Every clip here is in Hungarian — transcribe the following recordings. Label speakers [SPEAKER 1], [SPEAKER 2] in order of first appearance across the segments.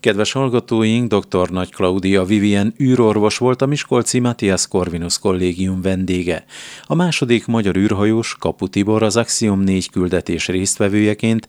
[SPEAKER 1] Kedves hallgatóink, dr. Nagy Klaudia Vivien űrorvos volt a miskolci Matthias Corvinus Kollégium vendége. A második magyar űrhajós, Kapu Tibor az Axiom 4 küldetés résztvevőjeként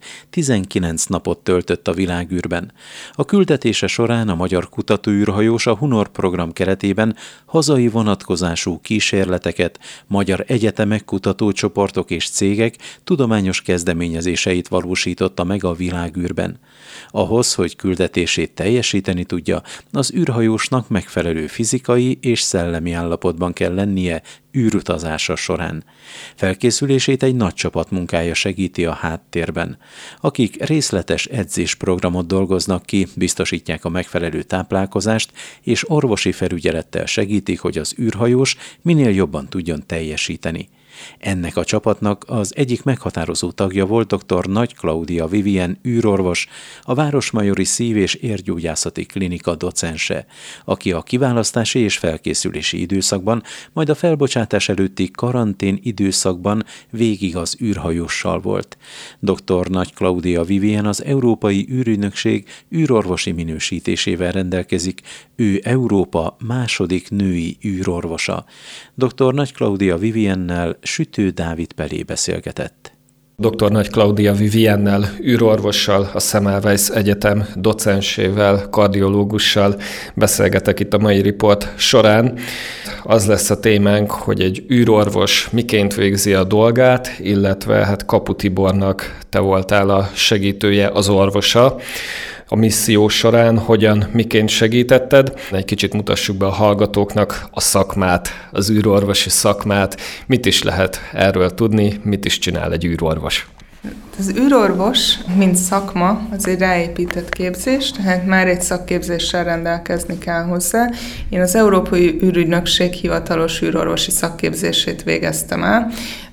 [SPEAKER 1] 19 napot töltött a világűrben. A küldetése során a magyar kutatóűrhajós a Hunor program keretében hazai vonatkozású kísérleteket, magyar egyetemek, kutatócsoportok és cégek tudományos kezdeményezéseit valósította meg a világűrben. Ahhoz, hogy küldetését teljesíteni tudja, az űrhajósnak megfelelő fizikai és szellemi állapotban kell lennie űrutazása során. Felkészülését egy nagy csapat munkája segíti a háttérben. Akik részletes edzésprogramot dolgoznak ki, biztosítják a megfelelő táplálkozást, és orvosi felügyelettel segítik, hogy az űrhajós minél jobban tudjon teljesíteni. Ennek a csapatnak az egyik meghatározó tagja volt dr. Nagy Klaudia Vivien űrorvos, a Városmajori Szív- és Érgyógyászati Klinika docense, aki a kiválasztási és felkészülési időszakban, majd a felbocsátás előtti karantén időszakban végig az űrhajóssal volt. Dr. Nagy Klaudia Vivien az Európai űrügynökség űrorvosi minősítésével rendelkezik, ő Európa második női űrorvosa. Dr. Nagy Klaudia Viviennel Sütő Dávid Pelé beszélgetett.
[SPEAKER 2] Dr. Nagy Klaudia Viviennel, űrorvossal, a Semmelweis Egyetem docensével, kardiológussal beszélgetek itt a mai riport során. Az lesz a témánk, hogy egy űrorvos miként végzi a dolgát, illetve Kapu Tibornak te voltál a segítője, az orvosa. A misszió során hogyan, miként segítetted. Egy kicsit mutassuk be a hallgatóknak a szakmát, az űrorvosi szakmát. Mit is lehet erről tudni, mit is csinál egy űrorvos?
[SPEAKER 3] Az űrorvos, mint szakma, az egy ráépített képzés, tehát már egy szakképzéssel rendelkezni kell hozzá. Én az Európai űrügynökség hivatalos űrorvosi szakképzését végeztem el.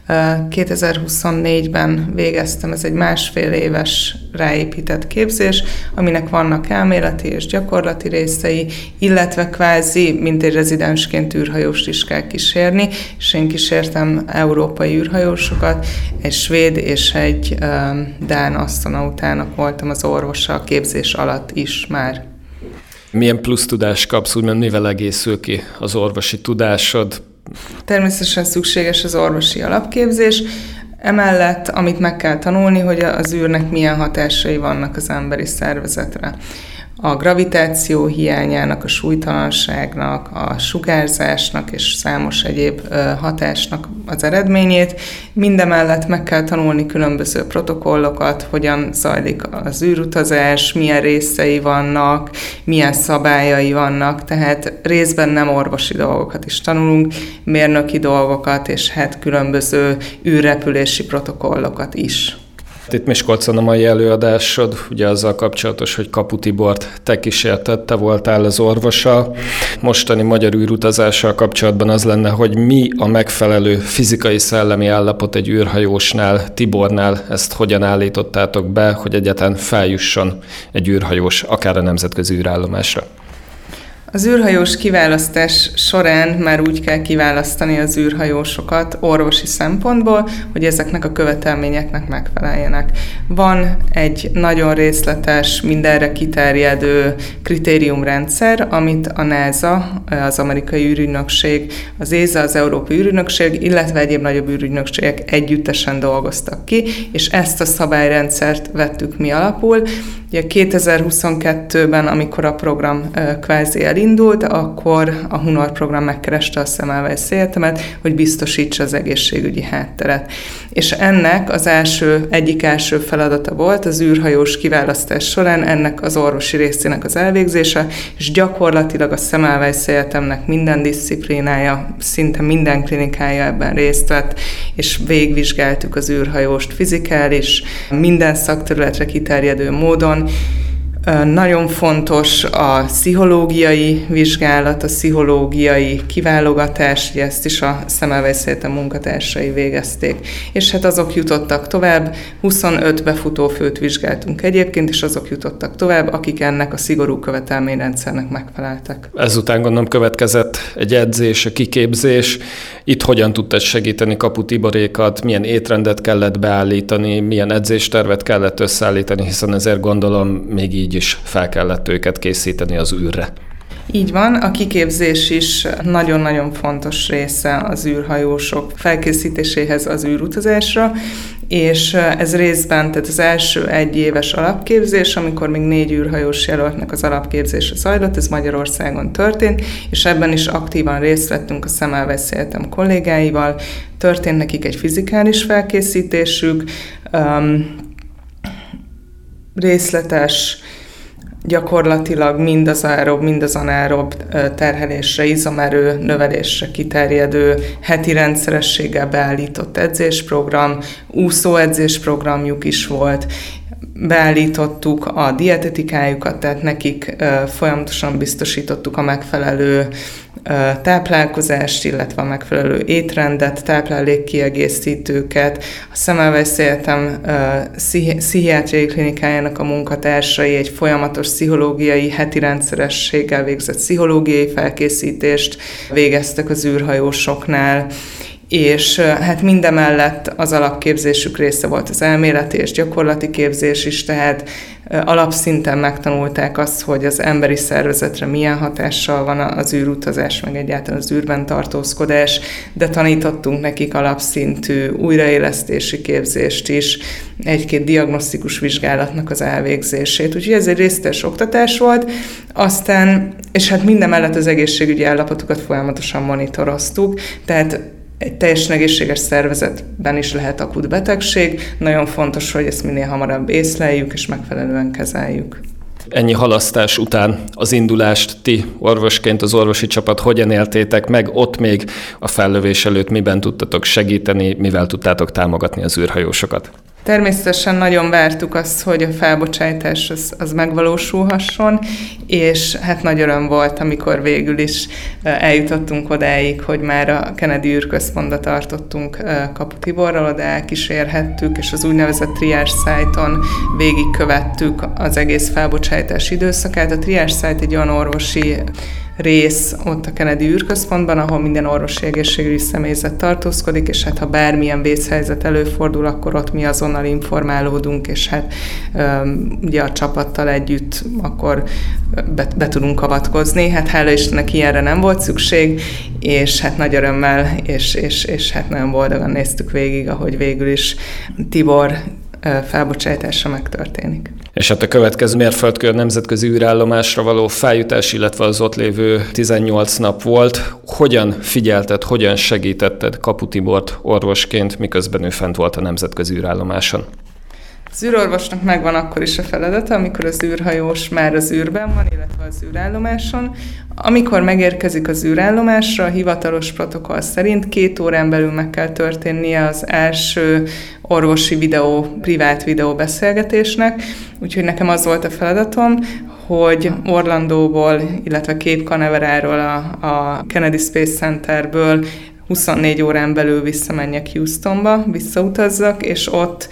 [SPEAKER 3] 2024-ben végeztem, ez egy 1,5 éves ráépített képzés, aminek vannak elméleti és gyakorlati részei, illetve kvázi, mint egy rezidensként űrhajóst is kell kísérni, és én kísértem európai űrhajósokat, egy svéd és egy dán asztronautának voltam az orvosa a képzés alatt is már.
[SPEAKER 2] Milyen plusz tudást kapsz, úgymond mivel egészül ki az orvosi tudásod?
[SPEAKER 3] Természetesen szükséges az orvosi alapképzés, emellett, amit meg kell tanulni, hogy az űrnek milyen hatásai vannak az emberi szervezetre. A gravitáció hiányának, a súlytalanságnak, a sugárzásnak és számos egyéb hatásnak az eredményét. Mindemellett meg kell tanulni különböző protokollokat, hogyan zajlik az űrutazás, milyen részei vannak, milyen szabályai vannak, tehát részben nem orvosi dolgokat is tanulunk, mérnöki dolgokat és különböző űrrepülési protokollokat is.
[SPEAKER 2] Itt Miskolcon a mai előadásod, ugye azzal kapcsolatos, hogy Kapu Tibort te kísérted, te voltál az orvosa. Mostani magyar űrutazással kapcsolatban az lenne, hogy mi a megfelelő fizikai-szellemi állapot egy űrhajósnál, Tibornál, ezt hogyan állítottátok be, hogy egyáltalán feljusson egy űrhajós, akár a nemzetközi űrállomásra?
[SPEAKER 3] Az űrhajós kiválasztás során már úgy kell kiválasztani az űrhajósokat orvosi szempontból, hogy ezeknek a követelményeknek megfeleljenek. Van egy nagyon részletes, mindenre kiterjedő kritériumrendszer, amit a NASA, az amerikai űrügynökség, az ESA, az Európai űrügynökség, illetve egyéb nagyobb űrügynökségek együttesen dolgoztak ki, és ezt a szabályrendszert vettük mi alapul. Ugye 2022-ben, amikor a program kvázi elindult, akkor a Hunor program megkereste a Semmelweis Egyetemet, hogy biztosítsa az egészségügyi hátteret. És ennek az egyik első feladata volt az űrhajós kiválasztás során ennek az orvosi részének az elvégzése, és gyakorlatilag a Semmelweis Egyetemnek minden diszciplínája, szinte minden klinikája ebben részt vett, és végigvizsgáltuk az űrhajóst fizikális, minden szakterületre kiterjedő módon. Nagyon fontos a pszichológiai vizsgálat, a pszichológiai kiválogatás, ugye ezt is a Semmelweis Egyetem munkatársai végezték. És azok jutottak tovább, 25 befutófőt vizsgáltunk egyébként, és azok jutottak tovább, akik ennek a szigorú követelményrendszernek megfeleltek.
[SPEAKER 2] Ezután gondolom következett egy edzés, a kiképzés. Itt hogyan tudtad segíteni Kapu Tiborékat, milyen étrendet kellett beállítani, milyen edzéstervet kellett összeállítani, hiszen ezért gondolom még így így is fel kellett őket készíteni az űrre.
[SPEAKER 3] Így van, a kiképzés is nagyon-nagyon fontos része az űrhajósok felkészítéséhez az űrutazásra, és ez részben, tehát az első 1 éves alapképzés, amikor még 4 űrhajós jelöltnek az alapképzése zajlott, ez Magyarországon történt, és ebben is aktívan részt vettünk a Semmelweis Egyetem kollégáival, történt nekik egy fizikális felkészítésük, részletes, gyakorlatilag mind az aerob, mind az anaerob terhelésre, izomerő növelésre kiterjedő, heti rendszerességgel beállított edzésprogram, úszóedzésprogramjuk is volt. Beállítottuk a dietetikájukat, tehát nekik folyamatosan biztosítottuk a megfelelő táplálkozást, illetve a megfelelő étrendet, táplálékkiegészítőket. A Semmelweis Egyetem pszichiátriai klinikájának a munkatársai egy folyamatos pszichológiai, heti rendszerességgel végzett pszichológiai felkészítést végeztek az űrhajósoknál, és hát mindemellett az alapképzésük része volt az elméleti és gyakorlati képzés is, tehát alapszinten megtanulták azt, hogy az emberi szervezetre milyen hatással van az űrutazás, meg egyáltalán az űrben tartózkodás, de tanítottunk nekik alapszintű újraélesztési képzést is, 1-2 diagnosztikus vizsgálatnak az elvégzését. Úgyhogy ez egy részletes oktatás volt, aztán, és hát mindemellett az egészségügyi állapotukat folyamatosan monitoroztuk, tehát egy teljesen egészséges szervezetben is lehet akut betegség. Nagyon fontos, hogy ezt minél hamarabb észleljük és megfelelően kezeljük.
[SPEAKER 2] Ennyi halasztás után az indulást ti orvosként, az orvosi csapat hogyan éltétek meg? Ott még a fellövés előtt miben tudtatok segíteni, mivel tudtátok támogatni az űrhajósokat?
[SPEAKER 3] Természetesen nagyon vártuk azt, hogy a felbocsátás az megvalósulhasson, és hát nagy öröm volt, amikor végül is eljutottunk odáig, hogy már a Kennedy űrközpontba tartottunk Kapu Tiborral, oda elkísérhettük, és az úgynevezett triage site-on végigkövettük az egész felbocsátás időszakát. A triage site egy olyan orvosi rész ott a Kennedy űrközpontban, ahol minden orvosi egészségügyi személyzet tartózkodik, és hát ha bármilyen vészhelyzet előfordul, akkor ott mi azonnal informálódunk, és hát ugye a csapattal együtt akkor be tudunk avatkozni. Hát hála Istennek ilyenre nem volt szükség, és hát nagy örömmel, és hát nagyon boldogan néztük végig, ahogy végül is Tibor felbocsátása megtörténik.
[SPEAKER 2] És hát a következő mérföldkő nemzetközi űrállomásra való feljutás, illetve az ott lévő 18 nap volt. Hogyan figyelted, hogyan segítetted Kapu Tibort orvosként, miközben ő fent volt a nemzetközi űrállomáson?
[SPEAKER 3] Az űrorvosnak megvan akkor is a feladata, amikor az űrhajós már az űrben van, illetve az űrállomáson. Amikor megérkezik az űrállomásra, a hivatalos protokoll szerint 2 órán belül meg kell történnie az első orvosi privát videóbeszélgetésnek, úgyhogy nekem az volt a feladatom, hogy Orlandóból, illetve Cape Canaveral-ról, a Kennedy Space Centerből 24 órán belül visszamenjek Houstonba, visszautazzak, és ott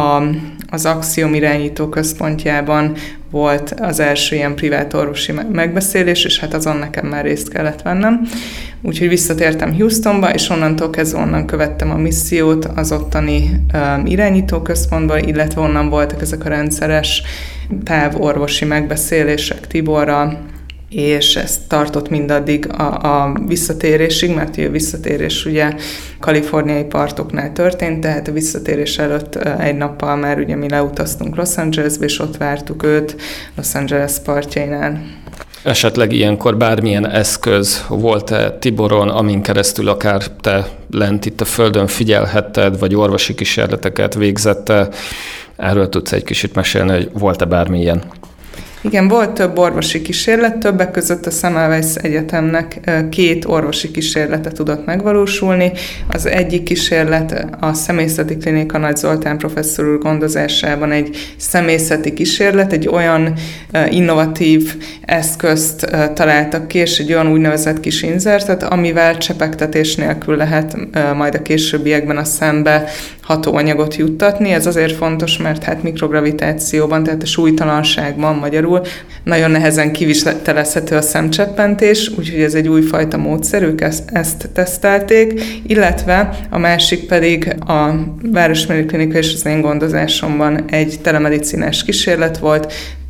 [SPEAKER 3] az Axiom irányító központjában volt az első ilyen privát orvosi megbeszélés, és hát azon nekem már részt kellett vennem. Úgyhogy visszatértem Houstonba, és onnantól kezdve onnan követtem a missziót az ottani irányító központba, illetve onnan voltak ezek a rendszeres távorvosi megbeszélések Tiborral, és ez tartott mindaddig a visszatérésig, mert a visszatérés ugye kaliforniai partoknál történt, tehát a visszatérés előtt 1 nappal már ugye mi leutaztunk Los Angelesbe, és ott vártuk őt Los Angeles partjainál.
[SPEAKER 2] Esetleg ilyenkor bármilyen eszköz volt-e Tiboron, amin keresztül akár te lent itt a Földön figyelhetted, vagy orvosi kísérleteket végzette? Erről tudsz egy kicsit mesélni, hogy volt-e bármilyen?
[SPEAKER 3] Igen, volt több orvosi kísérlet, többek között a Semmelweis Egyetemnek 2 orvosi kísérlete tudott megvalósulni. Az egyik kísérlet a személyzeti klinika Nagy Zoltán professzor úr gondozásában egy személyzeti kísérlet, egy olyan innovatív eszközt találtak ki, és egy olyan úgynevezett kis inzertet, amivel csepegtetés nélkül lehet majd a későbbiekben a szembe hatóanyagot juttatni. Ez azért fontos, mert hát mikrogravitációban, tehát a súlytalanságban magyarul nagyon nehezen kivitelezhető a szemcseppentés, úgyhogy ez egy újfajta módszer, ők ezt tesztelték, illetve a másik pedig a Városmérő Klinika és az én gondozásomban egy telemedicinás kísérlet volt,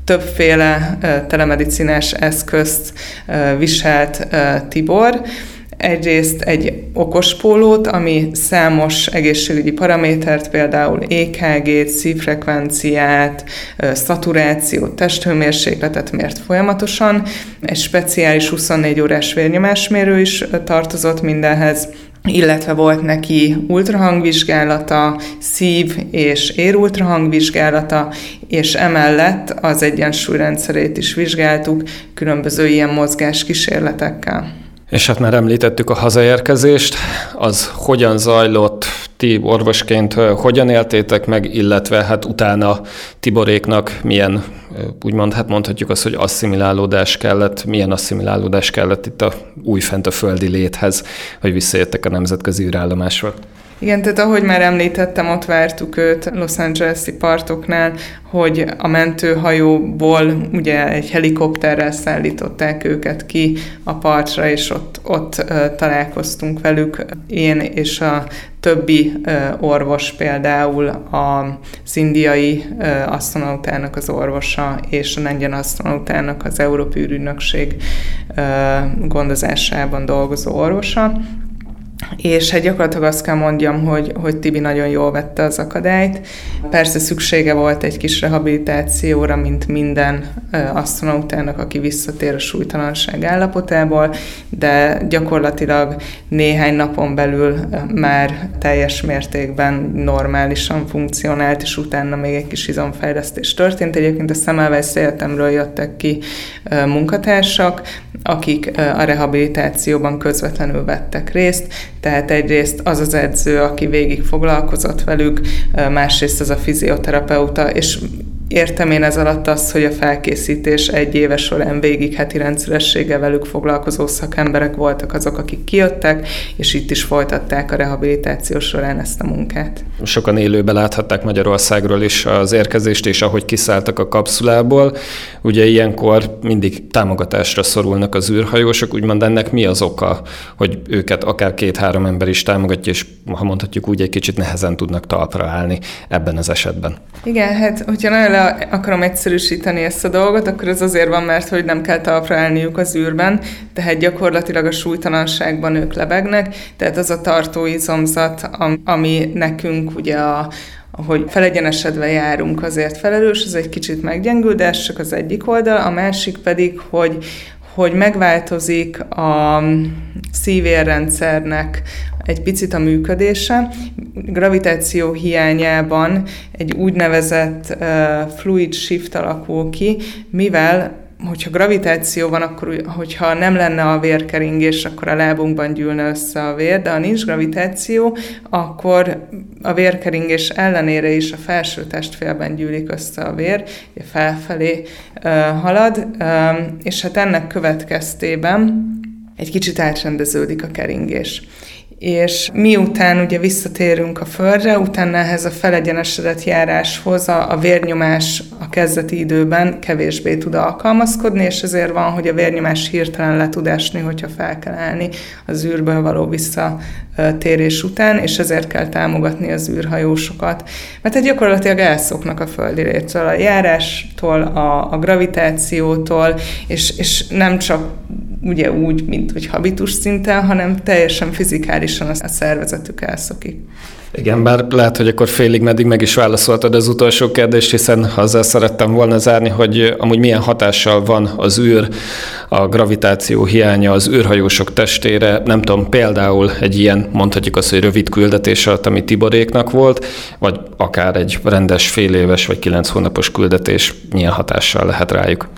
[SPEAKER 3] többféle telemedicinás eszközt viselt Tibor. Egyrészt egy okospólót, ami számos egészségügyi paramétert, például EKG-t, szívfrekvenciát, szaturációt, testhőmérsékletet mért folyamatosan. Egy speciális 24 órás vérnyomásmérő is tartozott mindenhez, illetve volt neki ultrahangvizsgálata, szív- és érultrahangvizsgálata, és emellett az egyensúlyrendszerét is vizsgáltuk különböző ilyen mozgáskísérletekkel.
[SPEAKER 2] És hát már említettük a hazaérkezést, az hogyan zajlott, ti orvosként hogyan éltétek meg, illetve hát utána Tiboréknak milyen, úgymond, hát mondhatjuk azt, hogy asszimilálódás kellett, milyen asszimilálódás kellett itt újfent a földi léthez, hogy visszajöttek a nemzetközi űrállomásra.
[SPEAKER 3] Igen, tehát ahogy már említettem, ott vártuk őt Los Angeles-i partoknál, hogy a mentőhajóból ugye egy helikopterrel szállították őket ki a partra, és ott találkoztunk velük. Én és a többi orvos, például az indiai asztronautának az orvosa, és a lengyel asztronautának az Európai űrügynökség gondozásában dolgozó orvosa. És hát gyakorlatilag azt kell mondjam, hogy Tibi nagyon jól vette az akadályt. Persze szüksége volt egy kis rehabilitációra, mint minden asztronautának, aki visszatér a súlytalanság állapotából, de gyakorlatilag néhány napon belül már teljes mértékben normálisan funkcionált, és utána még egy kis izomfejlesztés történt. Egyébként a Semmelweis Egyetemről jöttek ki munkatársak, akik a rehabilitációban közvetlenül vettek részt, tehát egyrészt az az edző, aki végig foglalkozott velük, másrészt az a fizioterapeuta, és értem én ez alatt azt, hogy a felkészítés egy éve során végig heti rendszerességgel velük foglalkozó szakemberek voltak azok, akik kijöttek, és itt is folytatták a rehabilitáció során ezt a munkát.
[SPEAKER 2] Sokan élőben láthatták Magyarországról is az érkezést, és ahogy kiszálltak a kapszulából, ugye ilyenkor mindig támogatásra szorulnak az űrhajósok, úgymond ennek mi az oka, hogy őket akár 2-3 ember is támogatja, és ha mondhatjuk úgy, egy kicsit nehezen tudnak talpra állni ebben az esetben.
[SPEAKER 3] Igen, hát hogyha nagyon akarom egyszerűsíteni ezt a dolgot, akkor ez azért van, mert hogy nem kell talpra állniuk az űrben, tehát gyakorlatilag a súlytalanságban ők lebegnek, tehát az a tartóizomzat, ami nekünk ugye hogy felegyenesedve járunk, azért felelős, ez egy kicsit meggyengül, de ez csak az egyik oldal, a másik pedig, hogy megváltozik a szívérrendszernek egy picit a működése. Gravitáció hiányában egy úgynevezett fluid shift alakul ki, mivel hogyha gravitáció van, akkor hogyha nem lenne a vérkeringés, akkor a lábunkban gyűlne össze a vér, de ha nincs gravitáció, akkor a vérkeringés ellenére is a felső testfélben gyűlik össze a vér, felfelé halad, és hát ennek következtében egy kicsit átrendeződik a keringés. És miután ugye visszatérünk a Földre, utána ehhez a felegyenesedett járáshoz a vérnyomás a kezdeti időben kevésbé tud alkalmazkodni, és ezért van, hogy a vérnyomás hirtelen le tud esni, hogyha fel kell állni az űrből való visszatérés után, és ezért kell támogatni az űrhajósokat. Mert gyakorlatilag elszoknak a földi létről, a járástól, a gravitációtól, és nem csak ugye úgy, mint hogy habitus szinten, hanem teljesen fizikálisan a szervezetük elszokik.
[SPEAKER 2] Igen, bár lehet, hogy akkor félig meddig meg is válaszoltad az utolsó kérdést, hiszen azzal szerettem volna zárni, hogy amúgy milyen hatással van az űr, a gravitáció hiánya az űrhajósok testére, nem tudom, például egy ilyen, mondhatjuk azt, hogy rövid küldetés alatt, ami Tiboréknak volt, vagy akár egy rendes féléves vagy 9 hónapos küldetés milyen hatással lehet rájuk.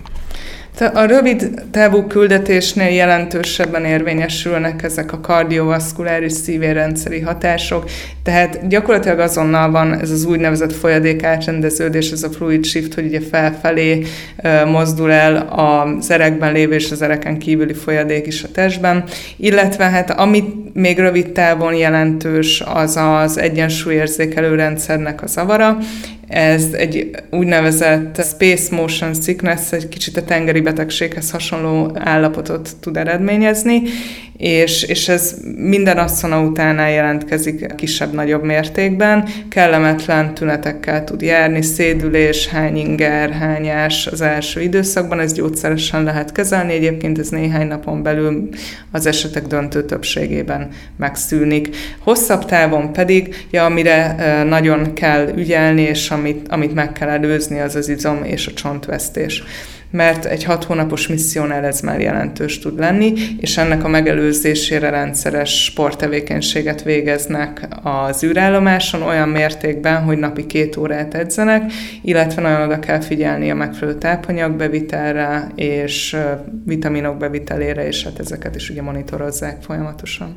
[SPEAKER 3] A rövid távú küldetésnél jelentősebben érvényesülnek ezek a kardiovaszkuláris szívérrendszeri hatások, tehát gyakorlatilag azonnal van ez az úgynevezett folyadék átrendeződés, ez a fluid shift, hogy ugye felfelé mozdul el az erekben lévő és az ereken kívüli folyadék is a testben, illetve hát amit még rövid távon jelentős, az az egyensúlyérzékelő rendszernek a zavara. Ez egy úgynevezett space motion sickness, egy kicsit a tengeri betegséghez hasonló állapotot tud eredményezni, és ez minden asszona utánál jelentkezik kisebb-nagyobb mértékben, kellemetlen tünetekkel tud járni, szédülés, hányinger, hányás az első időszakban, ez gyógyszeresen lehet kezelni, egyébként ez néhány napon belül az esetek döntő többségében megszűnik. Hosszabb távon pedig, amire nagyon kell ügyelni, és amit meg kell előzni, az az izom és a csontvesztés. Mert egy 6 hónapos missziónál ez már jelentős tud lenni, és ennek a megelőzésére rendszeres sporttevékenységet végeznek az űrállomáson olyan mértékben, hogy napi 2 órát edzenek, illetve nagyon oda kell figyelni a megfelelő tápanyagbevitelre és vitaminok bevitelére, és hát ezeket is ugye monitorozzák folyamatosan.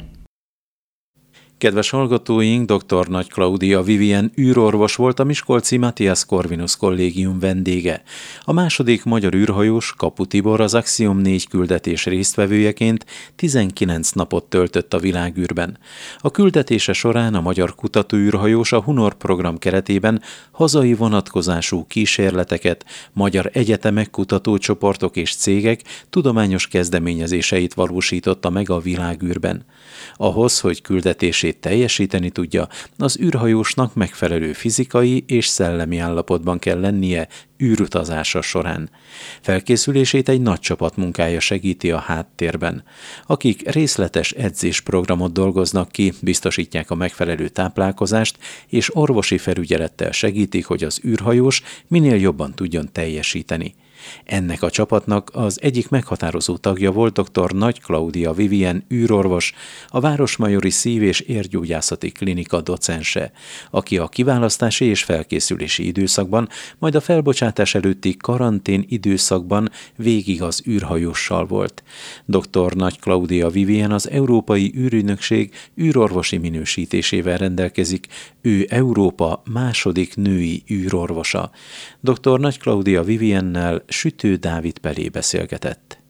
[SPEAKER 1] Kedves hallgatóink, dr. Nagy Klaudia Vivien űrorvos volt a miskolci Matthias Corvinus kollégium vendége. A második magyar űrhajós, Kapu Tibor az Axiom 4 küldetés résztvevőjeként 19 napot töltött a világűrben. A küldetése során a magyar kutatóűrhajós a Hunor program keretében hazai vonatkozású kísérleteket, magyar egyetemek, kutatócsoportok és cégek tudományos kezdeményezéseit valósította meg a világűrben. Ahhoz, hogy küldetését teljesíteni tudja, az űrhajósnak megfelelő fizikai és szellemi állapotban kell lennie űrutazása során. Felkészülését egy nagy csapat munkája segíti a háttérben. Akik részletes edzésprogramot dolgoznak ki, biztosítják a megfelelő táplálkozást, és orvosi felügyelettel segítik, hogy az űrhajós minél jobban tudjon teljesíteni. Ennek a csapatnak az egyik meghatározó tagja volt dr. Nagy Klaudia Vivien űrorvos, a Városmajori Szív- és Érgyógyászati Klinika docense, aki a kiválasztási és felkészülési időszakban, majd a felbocsátás előtti karantén időszakban végig az űrhajóssal volt. Dr. Nagy Klaudia Vivien az Európai űrügynökség űrorvosi minősítésével rendelkezik, ő Európa második női űrorvosa. Dr. Nagy Klaudia Viviennel Sütő Dávid Pelé beszélgetett.